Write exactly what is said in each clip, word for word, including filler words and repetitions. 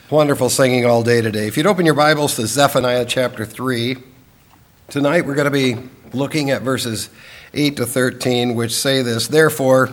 Wonderful singing all day today. If you'd open your Bibles to Zephaniah chapter three, tonight we're going to be looking at verses eight to thirteen, which say this: Therefore,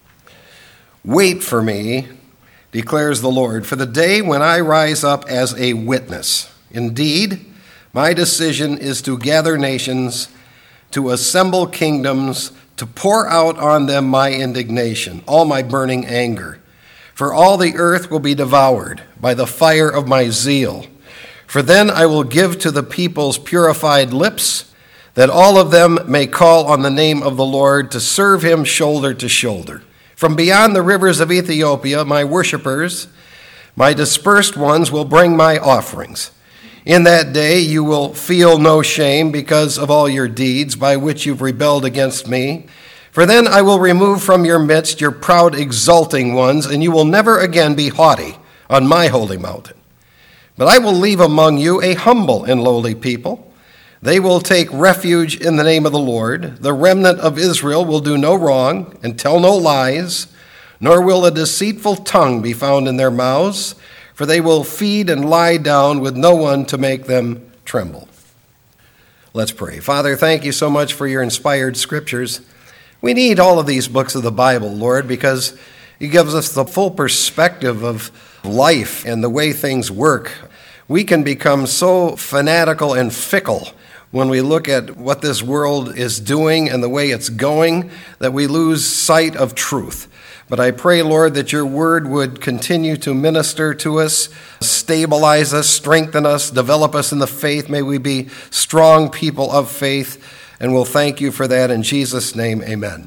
wait for me, declares the Lord, for the day when I rise up as a witness. Indeed, my decision is to gather nations, to assemble kingdoms, to pour out on them my indignation, all my burning anger. For all the earth will be devoured by the fire of my zeal. For then I will give to the peoples purified lips, that all of them may call on the name of the Lord, to serve him shoulder to shoulder. From beyond the rivers of Ethiopia, my worshipers, my dispersed ones, will bring my offerings. In that day you will feel no shame because of all your deeds by which you've rebelled against me. For then I will remove from your midst your proud exulting ones, and you will never again be haughty on my holy mountain. But I will leave among you a humble and lowly people. They will take refuge in the name of the Lord. The remnant of Israel will do no wrong and tell no lies, nor will a deceitful tongue be found in their mouths, for they will feed and lie down with no one to make them tremble. Let's pray. Father, thank you so much for your inspired scriptures. We need all of these books of the Bible, Lord, because it gives us the full perspective of life and the way things work. We can become so fanatical and fickle when we look at what this world is doing and the way it's going that we lose sight of truth. But I pray, Lord, that your word would continue to minister to us, stabilize us, strengthen us, develop us in the faith. May we be strong people of faith. And we'll thank you for that in Jesus' name, amen.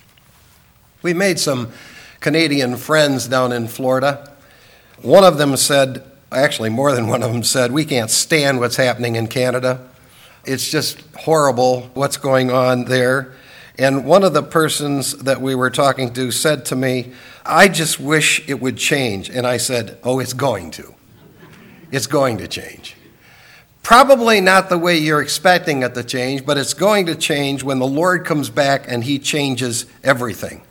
We made some Canadian friends down in Florida. One of them said, actually more than one of them said, we can't stand what's happening in Canada. It's just horrible what's going on there. And one of the persons that we were talking to said to me, I just wish it would change. And I said, oh, it's going to. It's going to change. Probably not the way you're expecting it to change, but it's going to change when the Lord comes back and he changes everything.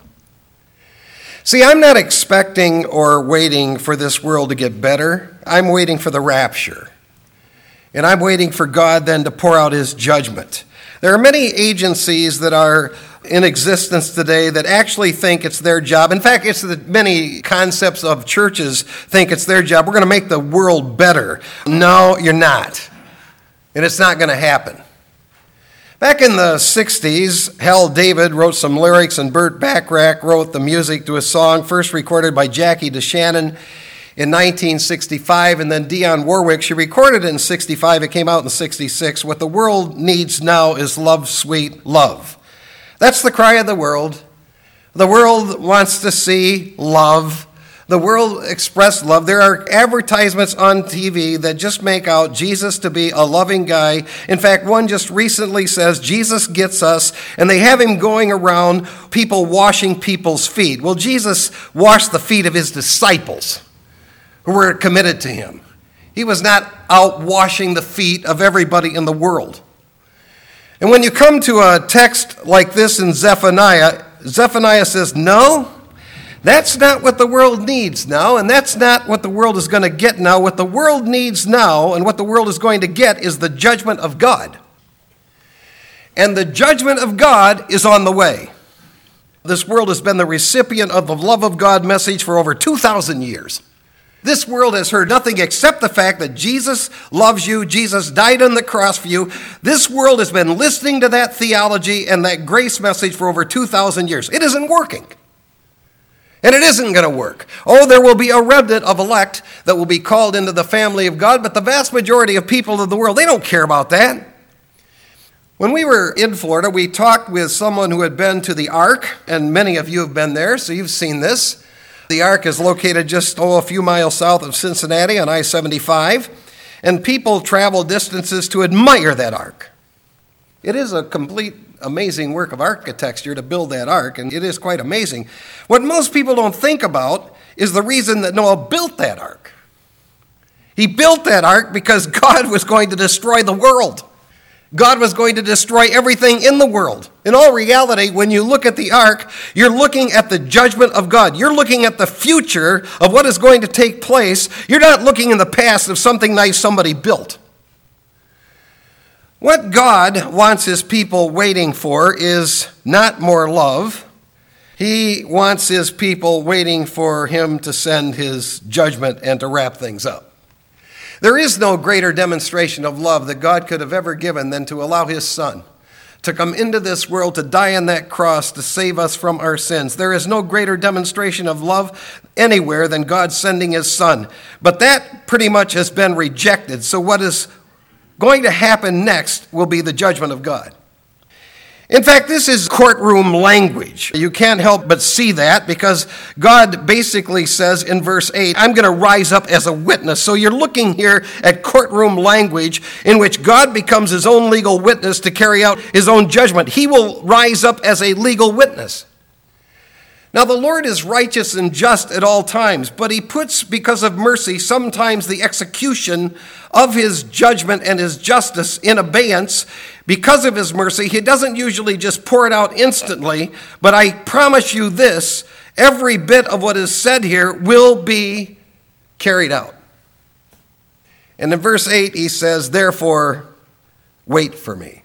See, I'm not expecting or waiting for this world to get better. I'm waiting for the rapture. And I'm waiting for God then to pour out his judgment. There are many agencies that are in existence today that actually think it's their job. In fact, it's that many concepts of churches think it's their job. We're going to make the world better. No, you're not. And it's not going to happen. Back in the sixties, Hal David wrote some lyrics, and Burt Bacharach wrote the music to a song first recorded by Jackie DeShannon in nineteen sixty-five, and then Dionne Warwick. She recorded it in sixty-five. It came out in sixty-six. What the world needs now is love, sweet love. That's the cry of the world. The world wants to see love. The world express love. There are advertisements on T V that just make out Jesus to be a loving guy. In fact, one just recently says, Jesus gets us, and they have him going around people washing people's feet. Well, Jesus washed the feet of his disciples who were committed to him. He was not out washing the feet of everybody in the world. And when you come to a text like this in Zephaniah, Zephaniah says, no, that's not what the world needs now, and that's not what the world is going to get now. What the world needs now and what the world is going to get is the judgment of God. And the judgment of God is on the way. This world has been the recipient of the love of God message for over two thousand years. This world has heard nothing except the fact that Jesus loves you, Jesus died on the cross for you. This world has been listening to that theology and that grace message for over two thousand years. It isn't working. And it isn't going to work. Oh, there will be a remnant of elect that will be called into the family of God, but the vast majority of people of the world, they don't care about that. When we were in Florida, we talked with someone who had been to the Ark, and many of you have been there, so you've seen this. The Ark is located just, oh, a few miles south of Cincinnati on I seventy-five, and people travel distances to admire that Ark. It is a complete amazing work of architecture to build that ark, and it is quite amazing. What most people don't think about is the reason that Noah built that ark. He built that ark because God was going to destroy the world. God was going to destroy everything in the world. In all reality, when you look at the ark, you're looking at the judgment of God. You're looking at the future of what is going to take place. You're not looking in the past of something nice somebody built. What God wants his people waiting for is not more love. He wants his people waiting for him to send his judgment and to wrap things up. There is no greater demonstration of love that God could have ever given than to allow his son to come into this world, to die on that cross, to save us from our sins. There is no greater demonstration of love anywhere than God sending his son. But that pretty much has been rejected. So what is going to happen next will be the judgment of God. In fact, this is courtroom language. You can't help but see that because God basically says in verse eight, I'm going to rise up as a witness. So you're looking here at courtroom language in which God becomes his own legal witness to carry out his own judgment. He will rise up as a legal witness. Now, the Lord is righteous and just at all times, but he puts, because of mercy, sometimes the execution of his judgment and his justice in abeyance. Because of his mercy, he doesn't usually just pour it out instantly, but I promise you this, every bit of what is said here will be carried out. And in verse eight, he says, therefore, wait for me.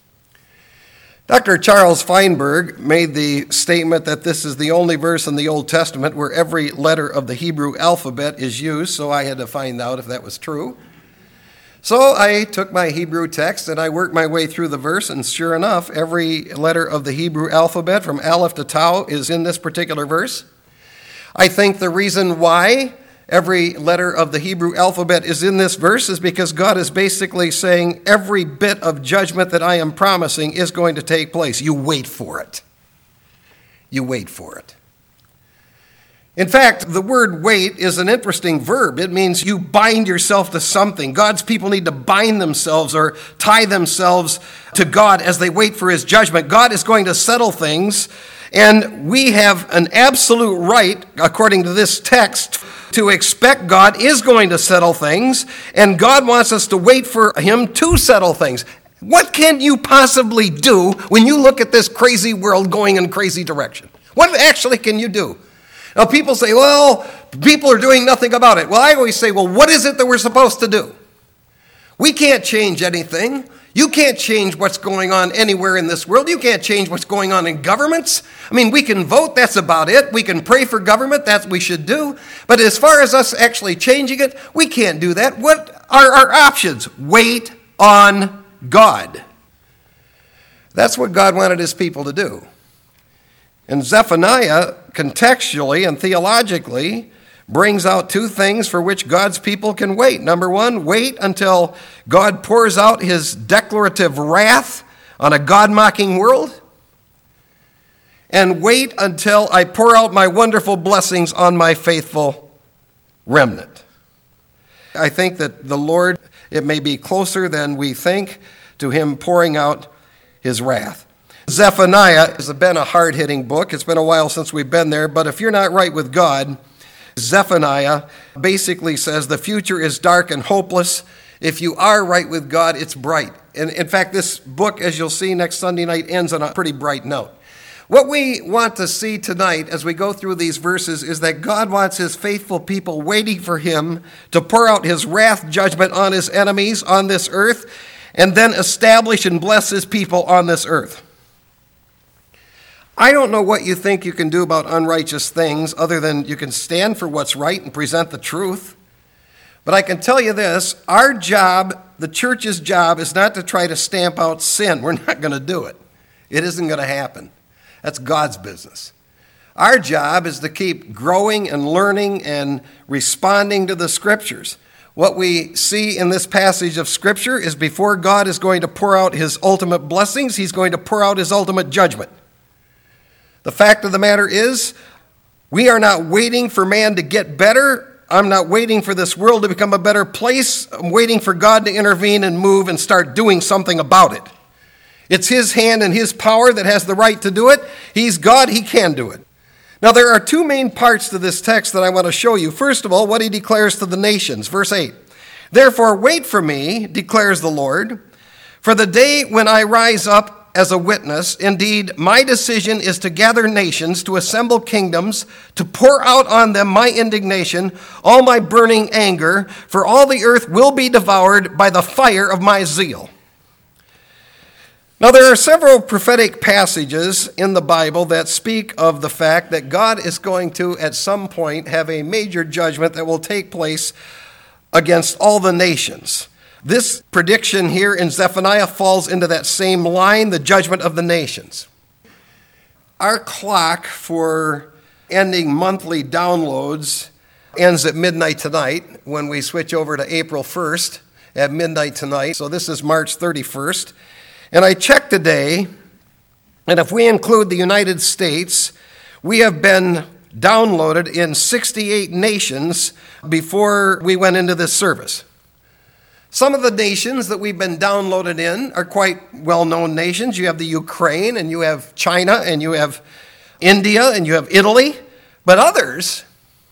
Doctor Charles Feinberg made the statement that this is the only verse in the Old Testament where every letter of the Hebrew alphabet is used, so I had to find out if that was true. So I took my Hebrew text and I worked my way through the verse, and sure enough, every letter of the Hebrew alphabet from Aleph to Tau is in this particular verse. I think the reason why every letter of the Hebrew alphabet is in this verse is because God is basically saying every bit of judgment that I am promising is going to take place. You wait for it. You wait for it. In fact, the word wait is an interesting verb. It means you bind yourself to something. God's people need to bind themselves or tie themselves to God as they wait for his judgment. God is going to settle things, and we have an absolute right, according to this text, to expect God is going to settle things, and God wants us to wait for him to settle things. What can you possibly do when you look at this crazy world going in a crazy direction? What actually can you do? Now, people say, well, people are doing nothing about it. Well, I always say, well, what is it that we're supposed to do? We can't change anything. You can't change what's going on anywhere in this world. You can't change what's going on in governments. I mean, we can vote, that's about it. We can pray for government, that's what we should do. But as far as us actually changing it, we can't do that. What are our options? Wait on God. That's what God wanted his people to do. And Zephaniah, contextually and theologically, brings out two things for which God's people can wait. Number one, wait until God pours out his declarative wrath on a God-mocking world. And wait until I pour out my wonderful blessings on my faithful remnant. I think that the Lord, it may be closer than we think to him pouring out his wrath. Zephaniah has been a hard-hitting book. It's been a while since we've been there, but if you're not right with God, Zephaniah basically says the future is dark and hopeless. If you are right with God, it's bright. And in fact, this book, as you'll see next Sunday night, ends on a pretty bright note. What we want to see tonight as we go through these verses is that God wants his faithful people waiting for him to pour out his wrath judgment on his enemies on this earth and then establish and bless his people on this earth. I don't know what you think you can do about unrighteous things other than you can stand for what's right and present the truth. But I can tell you this, our job, the church's job, is not to try to stamp out sin. We're not going to do it. It isn't going to happen. That's God's business. Our job is to keep growing and learning and responding to the Scriptures. What we see in this passage of Scripture is before God is going to pour out his ultimate blessings, he's going to pour out his ultimate judgment. The fact of the matter is, we are not waiting for man to get better. I'm not waiting for this world to become a better place. I'm waiting for God to intervene and move and start doing something about it. It's his hand and his power that has the right to do it. He's God, he can do it. Now, there are two main parts to this text that I want to show you. First of all, what he declares to the nations. Verse eight, therefore wait for me, declares the Lord, For the day when I rise up as a witness, indeed, my decision is to gather nations, to assemble kingdoms, to pour out on them my indignation, all my burning anger, for all the earth will be devoured by the fire of my zeal. Now, there are several prophetic passages in the Bible that speak of the fact that God is going to, at some point, have a major judgment that will take place against all the nations. This prediction here in Zephaniah falls into that same line, the judgment of the nations. Our clock for ending monthly downloads ends at midnight tonight when we switch over to April first at midnight tonight. So this is March thirty-first. And I checked today, and if we include the United States, we have been downloaded in sixty-eight nations before we went into this service. Some of the nations that we've been downloaded in are quite well-known nations. You have the Ukraine, and you have China, and you have India, and you have Italy. But others,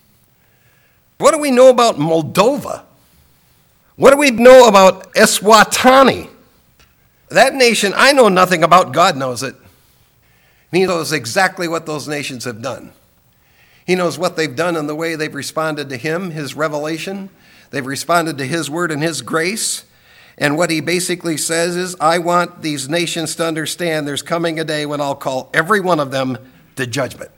what do we know about Moldova? What do we know about Eswatini? That nation, I know nothing about. God knows it. He knows exactly what those nations have done. He knows what they've done and the way they've responded to him, his revelation. They've responded to his word and his grace. And what he basically says is, I want these nations to understand there's coming a day when I'll call every one of them to judgment.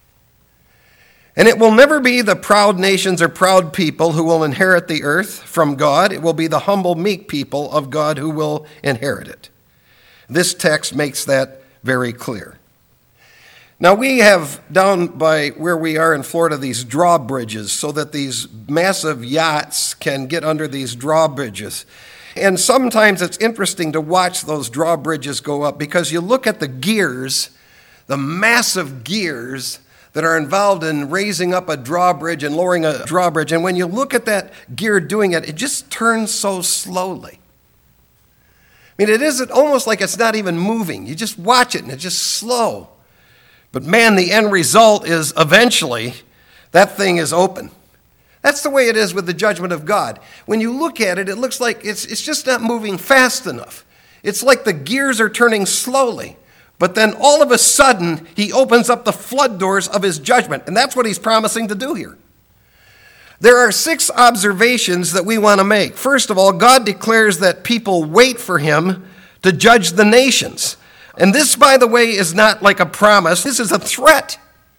And it will never be the proud nations or proud people who will inherit the earth from God. It will be the humble, meek people of God who will inherit it. This text makes that very clear. Now, we have down by where we are in Florida these drawbridges so that these massive yachts can get under these drawbridges. And sometimes it's interesting to watch those drawbridges go up because you look at the gears, the massive gears that are involved in raising up a drawbridge and lowering a drawbridge. And when you look at that gear doing it, it just turns so slowly. I mean, it isn't almost like it's not even moving. You just watch it and it's just slow. But man, the end result is eventually that thing is open. That's the way it is with the judgment of God. When you look at it, it looks like it's, it's just not moving fast enough. It's like the gears are turning slowly. But then all of a sudden, he opens up the flood doors of his judgment. And that's what he's promising to do here. There are six observations that we want to make. First of all, God declares that people wait for him to judge the nations. And this, by the way, is not like a promise. This is a threat.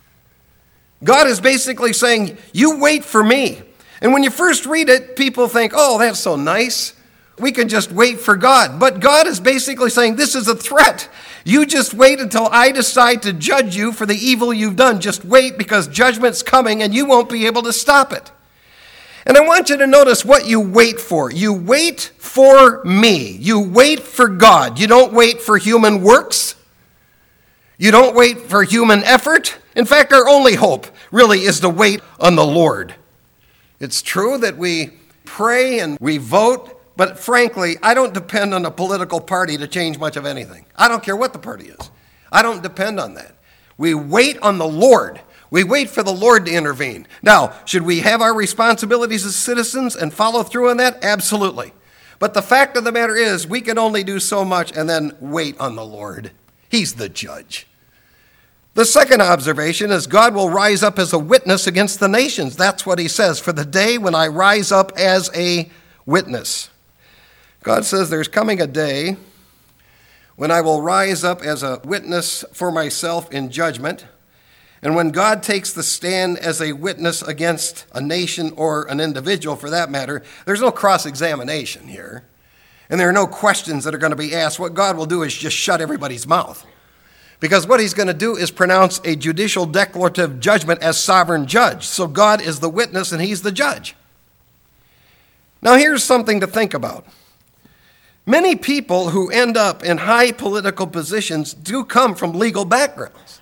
God is basically saying, you wait for me. And when you first read it, people think, oh, that's so nice. We can just wait for God. But God is basically saying, this is a threat. You just wait until I decide to judge you for the evil you've done. Just wait, because judgment's coming and you won't be able to stop it. And I want you to notice what you wait for. You wait for me. You wait for God. You don't wait for human works. You don't wait for human effort. In fact, our only hope really is to wait on the Lord. It's true that we pray and we vote, but frankly, I don't depend on a political party to change much of anything. I don't care what the party is. I don't depend on that. We wait on the Lord. We wait for the Lord to intervene. Now, should we have our responsibilities as citizens and follow through on that? Absolutely. But the fact of the matter is, we can only do so much and then wait on the Lord. He's the judge. The second observation is God will rise up as a witness against the nations. That's what he says, for the day when I rise up as a witness. God says there's coming a day when I will rise up as a witness for myself in judgment. And when God takes the stand as a witness against a nation or an individual, for that matter, there's no cross-examination here. And there are no questions that are going to be asked. What God will do is just shut everybody's mouth. Because what he's going to do is pronounce a judicial declarative judgment as sovereign judge. So God is the witness and he's the judge. Now here's something to think about. Many people who end up in high political positions do come from legal backgrounds.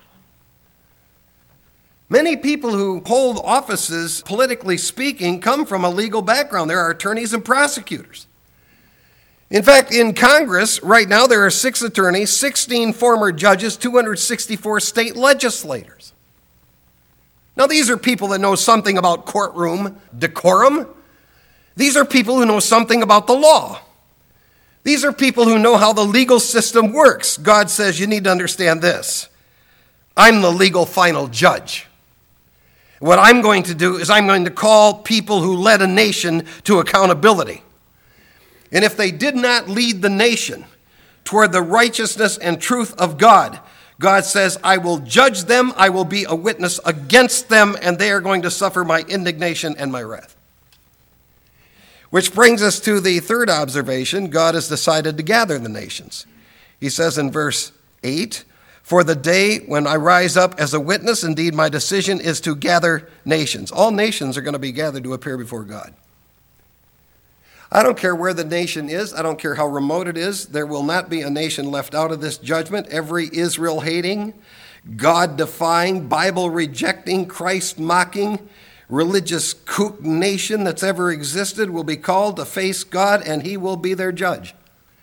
Many people who hold offices, politically speaking, come from a legal background. There are attorneys and prosecutors. In fact, in Congress, right now, there are six attorneys, sixteen former judges, two hundred sixty-four state legislators. Now, these are people that know something about courtroom decorum. These are people who know something about the law. These are people who know how the legal system works. God says, you need to understand this. I'm the legal final judge. What I'm going to do is I'm going to call people who led a nation to accountability. And if they did not lead the nation toward the righteousness and truth of God, God says, I will judge them, I will be a witness against them, and they are going to suffer my indignation and my wrath. Which brings us to the third observation. God has decided to gather the nations. He says in verse eight, for the day when I rise up as a witness, indeed my decision is to gather nations. All nations are going to be gathered to appear before God. I don't care where the nation is. I don't care how remote it is. There will not be a nation left out of this judgment. Every Israel-hating, God-defying, Bible-rejecting, Christ-mocking, religious kook nation that's ever existed will be called to face God, and he will be their judge.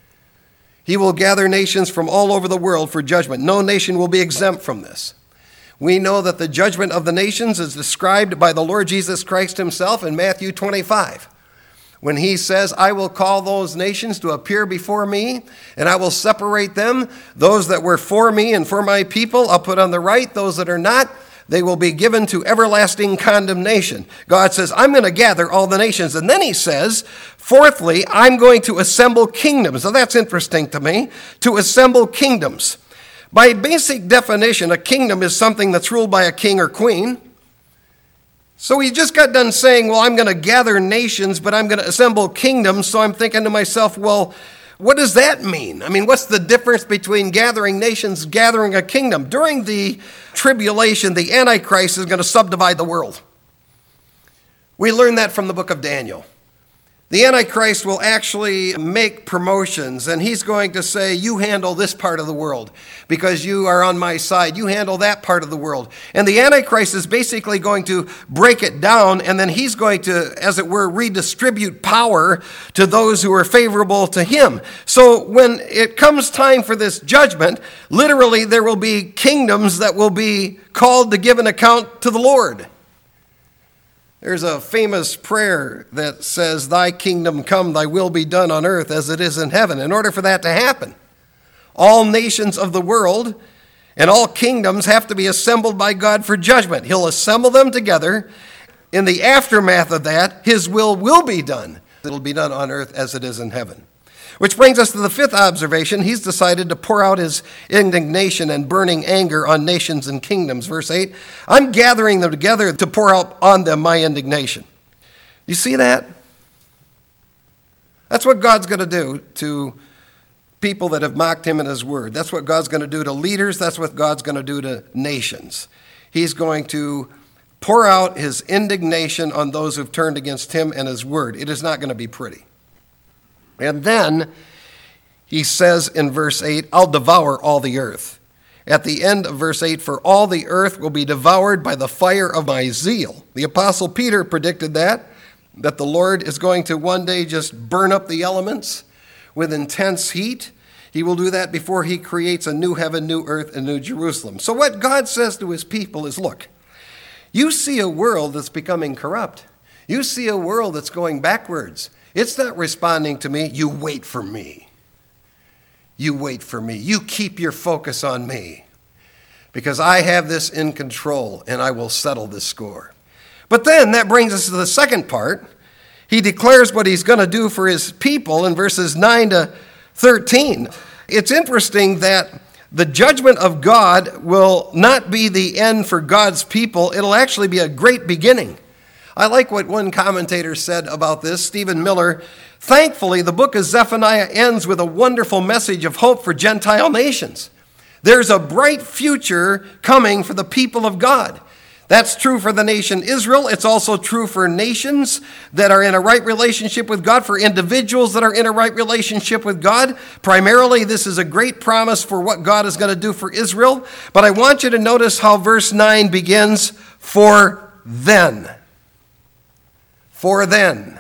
He will gather nations from all over the world for judgment. No nation will be exempt from this. We know that the judgment of the nations is described by the Lord Jesus Christ himself in Matthew twenty-five. When he says, I will call those nations to appear before me, and I will separate them. Those that were for me and for my people, I'll put on the right. Those that are not, they will be given to everlasting condemnation. God says, I'm going to gather all the nations. And then he says, fourthly, I'm going to assemble kingdoms. Now that's interesting to me, to assemble kingdoms. By basic definition, a kingdom is something that's ruled by a king or queen. So he just got done saying, well, I'm going to gather nations, but I'm going to assemble kingdoms. So I'm thinking to myself, well, what does that mean? I mean, what's the difference between gathering nations, gathering a kingdom? During the tribulation, the Antichrist is going to subdivide the world. We learn that from the book of Daniel. The Antichrist will actually make promotions, and he's going to say, you handle this part of the world because you are on my side. You handle that part of the world. And the Antichrist is basically going to break it down, and then he's going to, as it were, redistribute power to those who are favorable to him. So when it comes time for this judgment, literally there will be kingdoms that will be called to give an account to the Lord. There's a famous prayer that says, thy kingdom come, thy will be done on earth as it is in heaven. In order for that to happen, all nations of the world and all kingdoms have to be assembled by God for judgment. He'll assemble them together. In the aftermath of that, his will will be done. It'll be done on earth as it is in heaven. Which brings us to the fifth observation. He's decided to pour out his indignation and burning anger on nations and kingdoms. Verse eight, I'm gathering them together to pour out on them my indignation. You see that? That's what God's going to do to people that have mocked him and his word. That's what God's going to do to leaders. That's what God's going to do to nations. He's going to pour out his indignation on those who've turned against him and his word. It is not going to be pretty. And then he says in verse eight, I'll devour all the earth. At the end of verse eight, for all the earth will be devoured by the fire of my zeal. The Apostle Peter predicted that, that the Lord is going to one day just burn up the elements with intense heat. He will do that before he creates a new heaven, new earth, and new Jerusalem. So what God says to his people is, look, you see a world that's becoming corrupt. You see a world that's going backwards. It's not responding to me. You wait for me. You wait for me. You keep your focus on me because I have this in control and I will settle this score. But then that brings us to the second part. He declares what he's going to do for his people in verses nine to thirteen. It's interesting that the judgment of God will not be the end for God's people. It'll actually be a great beginning. I like what one commentator said about this, Stephen Miller. Thankfully, the book of Zephaniah ends with a wonderful message of hope for Gentile nations. There's a bright future coming for the people of God. That's true for the nation Israel. It's also true for nations that are in a right relationship with God, for individuals that are in a right relationship with God. Primarily, this is a great promise for what God is going to do for Israel. But I want you to notice how verse nine begins, for then. For then.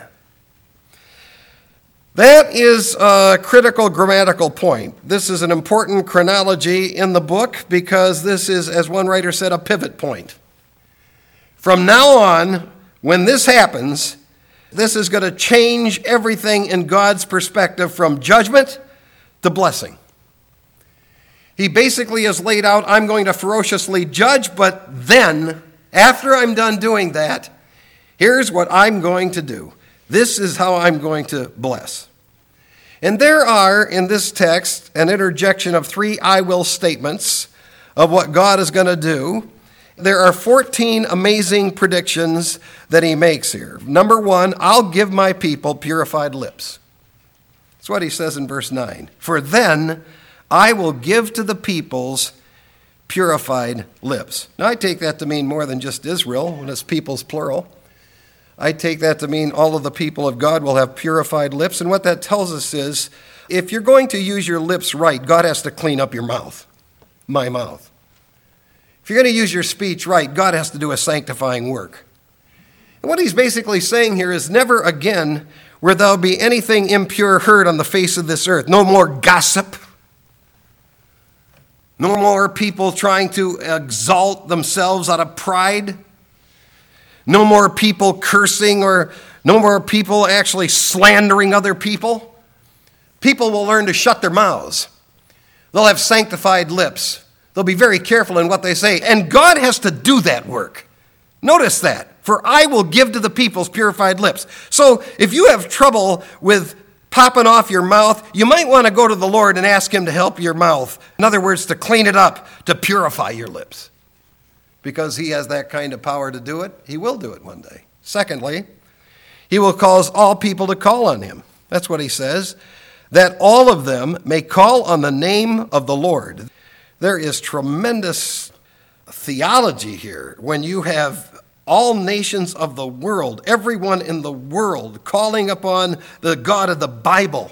That is a critical grammatical point. This is an important chronology in the book because this is, as one writer said, a pivot point. From now on, when this happens, this is going to change everything in God's perspective from judgment to blessing. He basically has laid out, I'm going to ferociously judge, but then, after I'm done doing that, here's what I'm going to do. This is how I'm going to bless. And there are, in this text, an interjection of three I will statements of what God is going to do. There are fourteen amazing predictions that he makes here. Number one, I'll give my people purified lips. That's what he says in verse nine. For then I will give to the peoples purified lips. Now I take that to mean more than just Israel, when it's peoples plural. I take that to mean all of the people of God will have purified lips. And what that tells us is, if you're going to use your lips right, God has to clean up your mouth, my mouth. If you're going to use your speech right, God has to do a sanctifying work. And what he's basically saying here is, never again will there be anything impure heard on the face of this earth. No more gossip. No more people trying to exalt themselves out of pride. No more people cursing, or no more people actually slandering other people. People will learn to shut their mouths. They'll have sanctified lips. They'll be very careful in what they say. And God has to do that work. Notice that. For I will give to the peoples purified lips. So if you have trouble with popping off your mouth, you might want to go to the Lord and ask him to help your mouth. In other words, to clean it up, to purify your lips. Because he has that kind of power to do it. He will do it one day. Secondly, he will cause all people to call on him. That's what he says. That all of them may call on the name of the Lord. There is tremendous theology here when you have all nations of the world, everyone in the world, calling upon the God of the Bible.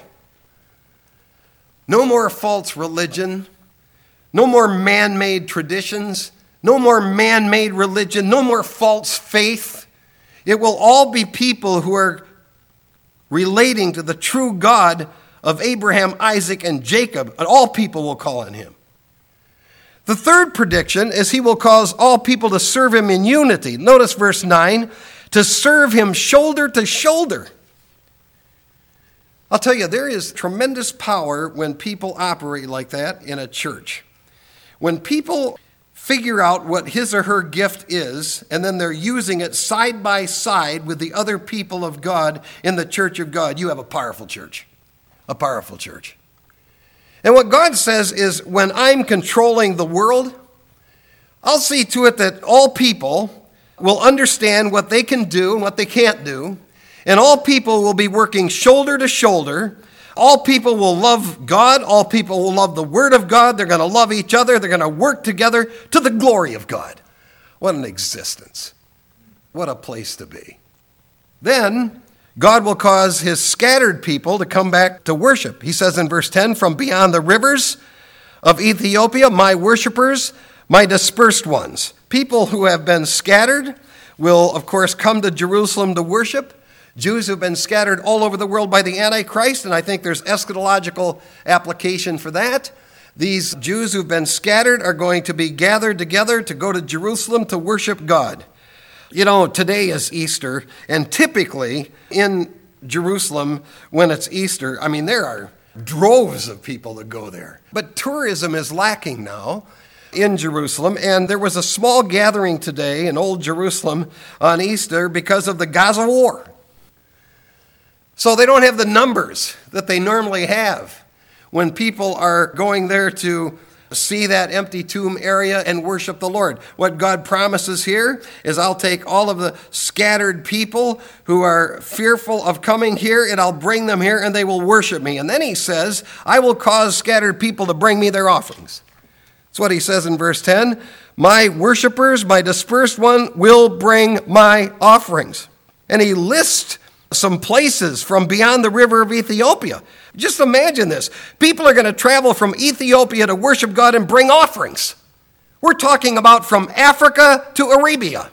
No more false religion. No more man-made traditions. No more man-made religion. No more false faith. It will all be people who are relating to the true God of Abraham, Isaac, and Jacob, and all people will call on him. The third prediction is he will cause all people to serve him in unity. Notice verse nine, to serve him shoulder to shoulder. I'll tell you, there is tremendous power when people operate like that in a church. When people figure out what his or her gift is, and then they're using it side by side with the other people of God in the church of God, you have a powerful church. A powerful church. And what God says is, when I'm controlling the world, I'll see to it that all people will understand what they can do and what they can't do. And all people will be working shoulder to shoulder. All people will love God. All people will love the Word of God. They're going to love each other. They're going to work together to the glory of God. What an existence. What a place to be. Then God will cause his scattered people to come back to worship. He says in verse ten, from beyond the rivers of Ethiopia, my worshipers, my dispersed ones. People who have been scattered will, of course, come to Jerusalem to worship. Jews who've been scattered all over the world by the Antichrist, and I think there's eschatological application for that. These Jews who've been scattered are going to be gathered together to go to Jerusalem to worship God. You know, today is Easter, and typically in Jerusalem, when it's Easter, I mean, there are droves of people that go there. But tourism is lacking now in Jerusalem, and there was a small gathering today in Old Jerusalem on Easter because of the Gaza war. So they don't have the numbers that they normally have when people are going there to see that empty tomb area and worship the Lord. What God promises here is, I'll take all of the scattered people who are fearful of coming here, and I'll bring them here, and they will worship me. And then he says, I will cause scattered people to bring me their offerings. That's what he says in verse ten. My worshipers, my dispersed one, will bring my offerings. And he lists some places from beyond the river of Ethiopia. Just imagine this. People are going to travel from Ethiopia to worship God and bring offerings. We're talking about from Africa to Arabia.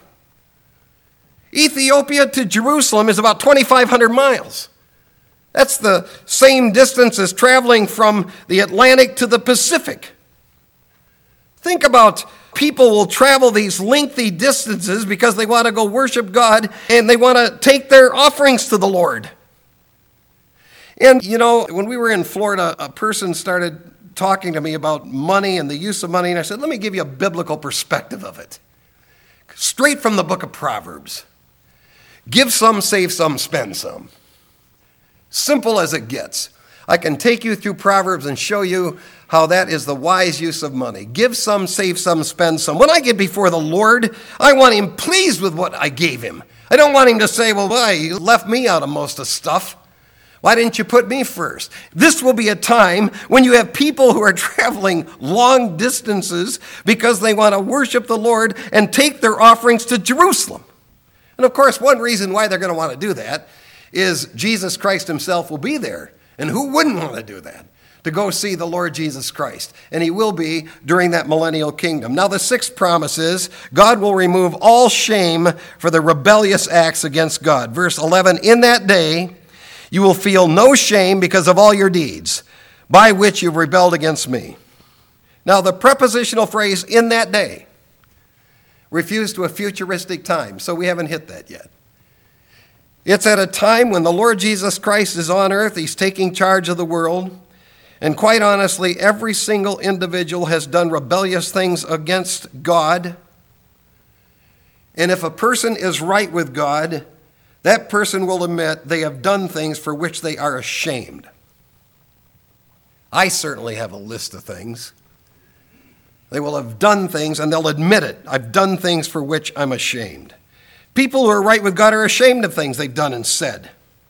Ethiopia to Jerusalem is about twenty-five hundred miles. That's the same distance as traveling from the Atlantic to the Pacific. Think about People will travel these lengthy distances because they want to go worship God and they want to take their offerings to the Lord. And, you know, when we were in Florida, a person started talking to me about money and the use of money, and I said, let me give you a biblical perspective of it. Straight from the book of Proverbs. Give some, save some, spend some. Simple as it gets. I can take you through Proverbs and show you how that is the wise use of money. Give some, save some, spend some. When I get before the Lord, I want him pleased with what I gave him. I don't want him to say, well, why, you left me out of most of stuff. Why didn't you put me first? This will be a time when you have people who are traveling long distances because they want to worship the Lord and take their offerings to Jerusalem. And of course, one reason why they're going to want to do that is Jesus Christ himself will be there. And who wouldn't want to do that? To go see the Lord Jesus Christ. And he will be during that millennial kingdom. Now the sixth promise is God will remove all shame for the rebellious acts against God. Verse eleven, in that day you will feel no shame because of all your deeds, by which you've rebelled against me. Now the prepositional phrase, in that day, refers to a futuristic time, so we haven't hit that yet. It's at a time when the Lord Jesus Christ is on earth, he's taking charge of the world, and quite honestly, every single individual has done rebellious things against God. And if a person is right with God, that person will admit they have done things for which they are ashamed. I certainly have a list of things. They will have done things and they'll admit it. I've done things for which I'm ashamed. People who are right with God are ashamed of things they've done and said.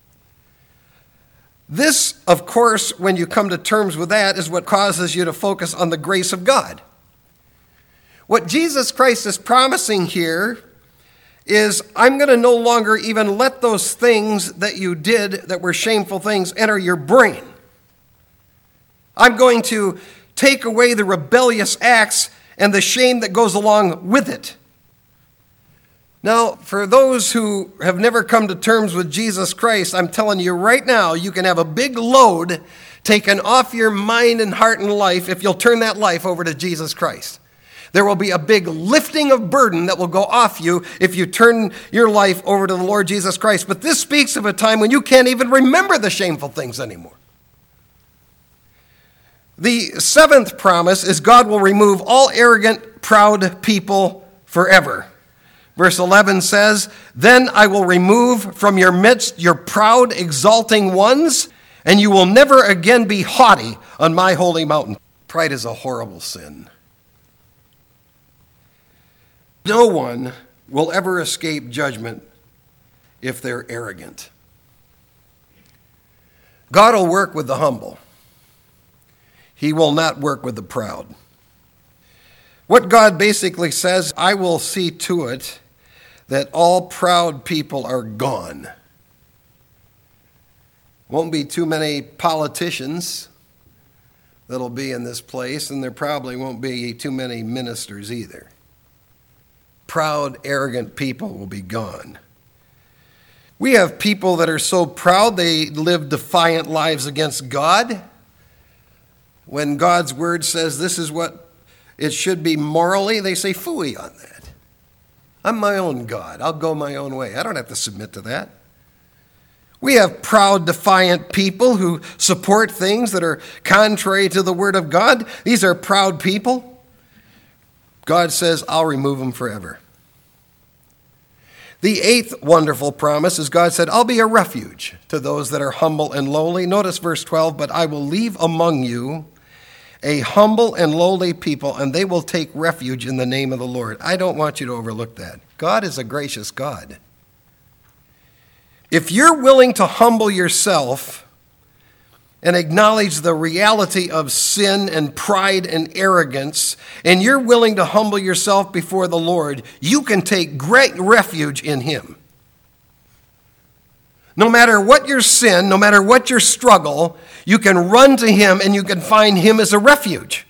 This, of course, when you come to terms with that, is what causes you to focus on the grace of God. What Jesus Christ is promising here is I'm going to no longer even let those things that you did that were shameful things enter your brain. I'm going to take away the rebellious acts and the shame that goes along with it. Now, for those who have never come to terms with Jesus Christ, I'm telling you right now, you can have a big load taken off your mind and heart and life if you'll turn that life over to Jesus Christ. There will be a big lifting of burden that will go off you if you turn your life over to the Lord Jesus Christ. But this speaks of a time when you can't even remember the shameful things anymore. The seventh promise is God will remove all arrogant, proud people forever. Verse eleven says, then I will remove from your midst your proud, exalting ones, and you will never again be haughty on my holy mountain. Pride is a horrible sin. No one will ever escape judgment if they're arrogant. God will work with the humble. He will not work with the proud. What God basically says, I will see to it that all proud people are gone. Won't be too many politicians that'll be in this place, and there probably won't be too many ministers either. Proud, arrogant people will be gone. We have people that are so proud they live defiant lives against God. When God's word says this is what it should be morally, they say phooey on that. I'm my own God. I'll go my own way. I don't have to submit to that. We have proud, defiant people who support things that are contrary to the word of God. These are proud people. God says, I'll remove them forever. The eighth wonderful promise is God said, I'll be a refuge to those that are humble and lowly. Notice verse twelve, but I will leave among you a humble and lowly people, and they will take refuge in the name of the Lord. I don't want you to overlook that. God is a gracious God. If you're willing to humble yourself and acknowledge the reality of sin and pride and arrogance, and you're willing to humble yourself before the Lord, you can take great refuge in him. No matter what your sin, no matter what your struggle, you can run to him and you can find him as a refuge.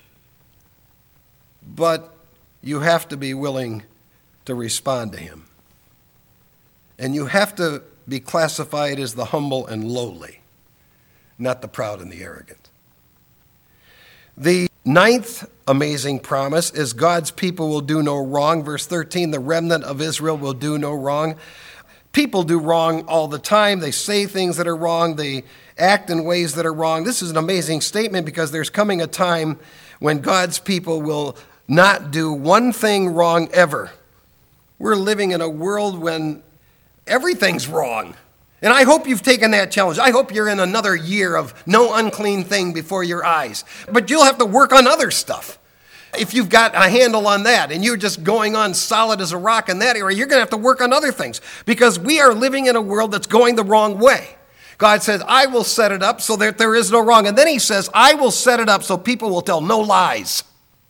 But you have to be willing to respond to him. And you have to be classified as the humble and lowly, not the proud and the arrogant. The ninth amazing promise is God's people will do no wrong. Verse thirteen, the remnant of Israel will do no wrong. People do wrong all the time. They say things that are wrong. They act in ways that are wrong. This is an amazing statement because there's coming a time when God's people will not do one thing wrong ever. We're living in a world when everything's wrong. And I hope you've taken that challenge. I hope you're in another year of no unclean thing before your eyes. But you'll have to work on other stuff. If you've got a handle on that and you're just going on solid as a rock in that area, you're going to have to work on other things because we are living in a world that's going the wrong way. God says, I will set it up so that there is no wrong. And then he says, I will set it up so people will tell no lies.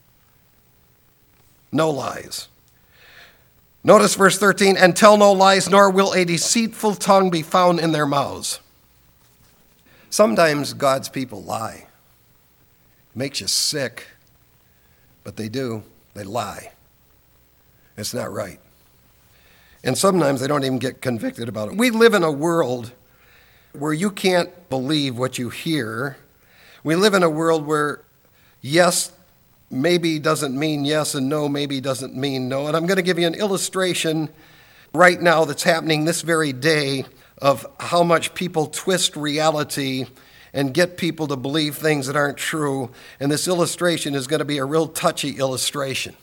No lies. Notice verse thirteen, and tell no lies, nor will a deceitful tongue be found in their mouths. Sometimes God's people lie. It makes you sick. But they do. They lie. It's not right. And sometimes they don't even get convicted about it. We live in a world where you can't believe what you hear. We live in a world where yes maybe doesn't mean yes and no maybe doesn't mean no. And I'm going to give you an illustration right now that's happening this very day of how much people twist reality and get people to believe things that aren't true. And this illustration is going to be a real touchy illustration.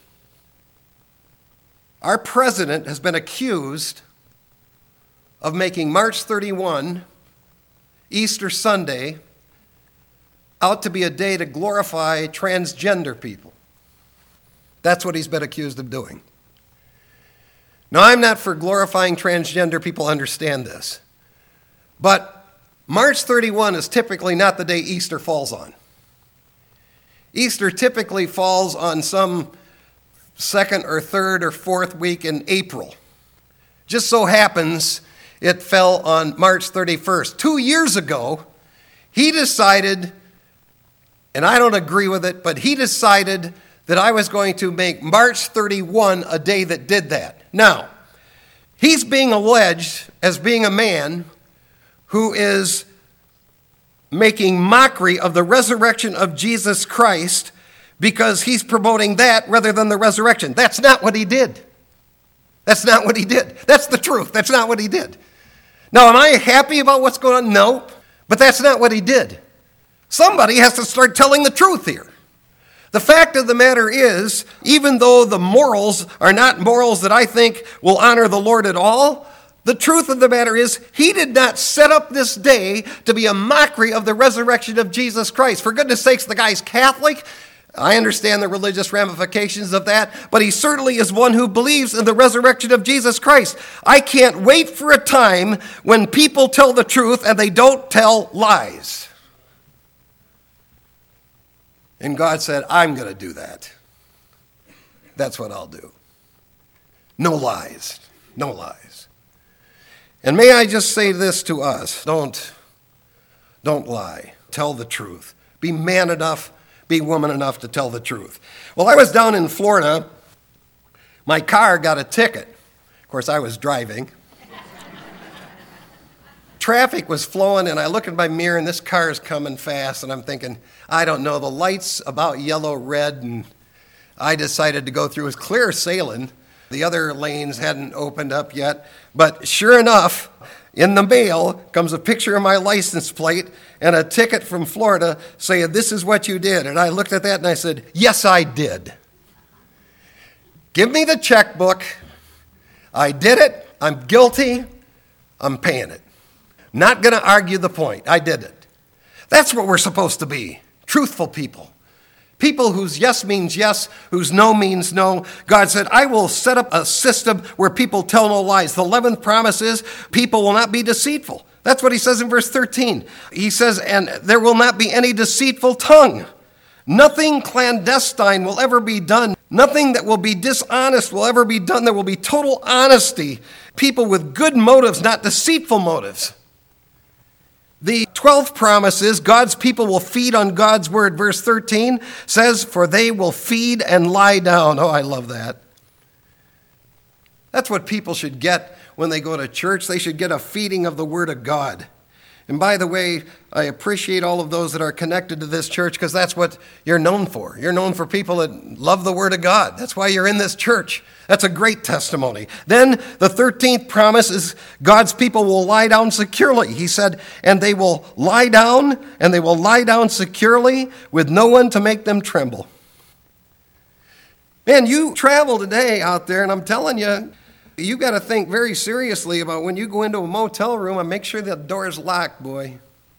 Our president has been accused of making March thirty-first, Easter Sunday, out to be a day to glorify transgender people. That's what he's been accused of doing. Now, I'm not for glorifying transgender people, understand this. But March thirty-first is typically not the day Easter falls on. Easter typically falls on some second or third or fourth week in April. Just so happens it fell on March thirty-first. Two years ago, he decided, and I don't agree with it, but he decided that I was going to make March thirty-first a day that did that. Now, he's being alleged as being a man who is making mockery of the resurrection of Jesus Christ because he's promoting that rather than the resurrection. That's not what he did. That's not what he did. That's the truth. That's not what he did. Now, am I happy about what's going on? No, but that's not what he did. Somebody has to start telling the truth here. The fact of the matter is, even though the morals are not morals that I think will honor the Lord at all, the truth of the matter is, he did not set up this day to be a mockery of the resurrection of Jesus Christ. For goodness sakes, the guy's Catholic. I understand the religious ramifications of that, but he certainly is one who believes in the resurrection of Jesus Christ. I can't wait for a time when people tell the truth and they don't tell lies. And God said, I'm going to do that. That's what I'll do. No lies. No lies. And may I just say this to us. Don't, don't lie. Tell the truth. Be man enough, be woman enough to tell the truth. Well, I was down in Florida. My car got a ticket. Of course, I was driving. Traffic was flowing, and I look in my mirror, and this car is coming fast, and I'm thinking, I don't know, the light's about yellow, red, and I decided to go through. It was clear sailing. The other lanes hadn't opened up yet. But sure enough, in the mail comes a picture of my license plate and a ticket from Florida saying, this is what you did. And I looked at that and I said, yes, I did. Give me the checkbook. I did it. I'm guilty. I'm paying it. Not going to argue the point. I did it. That's what we're supposed to be. Truthful people. People whose yes means yes, whose no means no. God said, I will set up a system where people tell no lies. The eleventh promise is people will not be deceitful. That's what he says in verse thirteen. He says, and there will not be any deceitful tongue. Nothing clandestine will ever be done. Nothing that will be dishonest will ever be done. There will be total honesty. People with good motives, not deceitful motives. The twelfth promise is God's people will feed on God's word. Verse thirteen says, for they will feed and lie down. Oh, I love that. That's what people should get when they go to church. They should get a feeding of the word of God. And by the way, I appreciate all of those that are connected to this church because that's what you're known for. You're known for people that love the Word of God. That's why you're in this church. That's a great testimony. Then the thirteenth promise is God's people will lie down securely. He said, and they will lie down, and they will lie down securely with no one to make them tremble. Man, you travel today out there, and I'm telling you, you got to think very seriously about when you go into a motel room and make sure the door is locked, boy.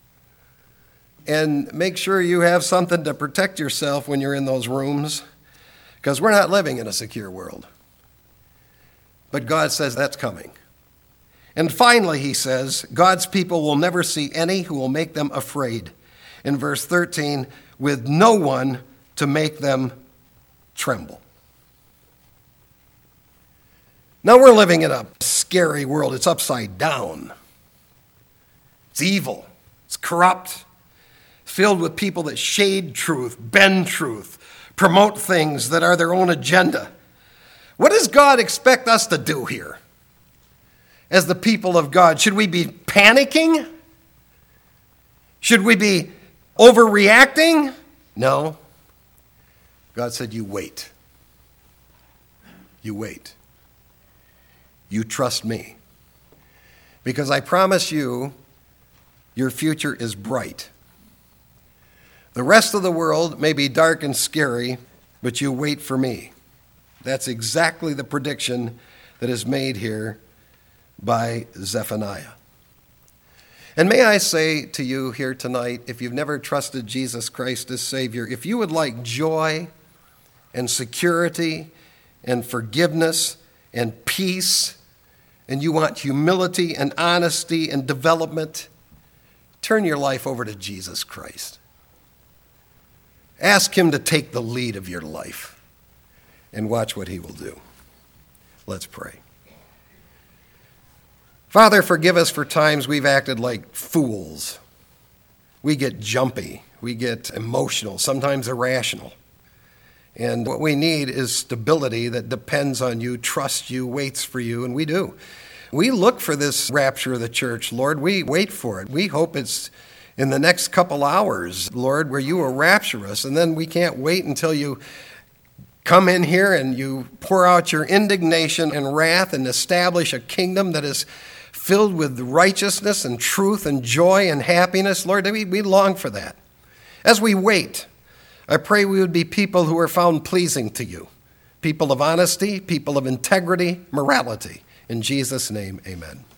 And make sure you have something to protect yourself when you're in those rooms, because we're not living in a secure world. But God says that's coming. And finally, he says, God's people will never see any who will make them afraid. In verse thirteen, with no one to make them tremble. Now we're living in a scary world. It's upside down. It's evil. It's corrupt. Filled with people that shade truth, bend truth, promote things that are their own agenda. What does God expect us to do here as the people of God? Should we be panicking? Should we be overreacting? No. God said, you wait. You wait. You trust me. Because I promise you, your future is bright. The rest of the world may be dark and scary, but you wait for me. That's exactly the prediction that is made here by Zephaniah. And may I say to you here tonight, if you've never trusted Jesus Christ as Savior, if you would like joy and security and forgiveness and peace, and you want humility and honesty and development, turn your life over to Jesus Christ. Ask him to take the lead of your life and watch what he will do. Let's pray. Father, forgive us for times we've acted like fools. We get jumpy. We get emotional, sometimes irrational. And what we need is stability that depends on you, trusts you, waits for you, and we do. We look for this rapture of the church, Lord. We wait for it. We hope it's in the next couple hours, Lord, where you will rapture us, and then we can't wait until you come in here and you pour out your indignation and wrath and establish a kingdom that is filled with righteousness and truth and joy and happiness. Lord, we, we long for that. As we wait, I pray we would be people who are found pleasing to you, people of honesty, people of integrity, morality. In Jesus' name, amen.